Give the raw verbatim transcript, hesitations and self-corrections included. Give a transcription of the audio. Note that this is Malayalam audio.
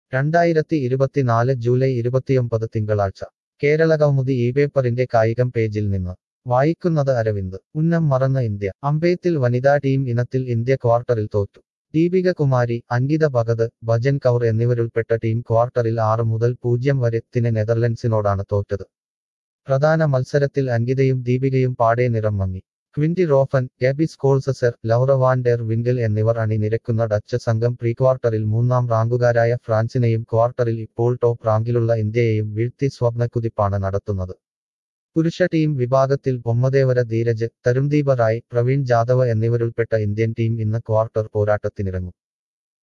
രണ്ടായിരത്തി ഇരുപത്തിനാല് ജൂലൈ ഇരുപത്തിയൊമ്പത് തിങ്കളാഴ്ച കേരളകൗമുദി ഈ പേപ്പറിന്റെ കായികം പേജിൽ നിന്ന് വായിക്കുന്നത് അരവിന്ദ്. ഉന്നം മറന്ന ഇന്ത്യ. അമ്പെയ്ത്തിൽ വനിതാ ടീം ഇനത്തിൽ ഇന്ത്യ ക്വാർട്ടറിൽ തോറ്റു. ദീപിക കുമാരി, അങ്കിത ഭഗത്, ഭജൻ കൗർ എന്നിവരുൾപ്പെട്ട ടീം ക്വാർട്ടറിൽ ആറ് മുതൽ പൂജ്യം വരെ ത്തിന് നെതർലൻഡ്സിനോടാണ് തോറ്റത്. പ്രധാന മത്സരത്തിൽ അങ്കിതയും ദീപികയും പാടെ നിറം മങ്ങി. Quinty Roeffen, Gaby Schloesser, Laura van der Winkel എന്നിവർ അണിനിരക്കുന്ന ഡച്ച് സംഘം പ്രീക്വാർട്ടറിൽ മൂന്നാം റാങ്കുകാരായ ഫ്രാൻസിനെയും ക്വാർട്ടറിൽ ഇപ്പോൾ ടോപ്പ് റാങ്കിലുള്ള ഇന്ത്യയെയും വീഴ്ത്തി സ്വപ്നക്കുതിപ്പാണ് നടത്തുന്നത്. പുരുഷ ടീം വിഭാഗത്തിൽ ബൊമ്മദേവര ധീരജ്, തരുൺദീപ റായ്, പ്രവീൺ ജാദവ് എന്നിവരുൾപ്പെട്ട ഇന്ത്യൻ ടീം ഇന്ന് ക്വാർട്ടർ പോരാട്ടത്തിനിറങ്ങും.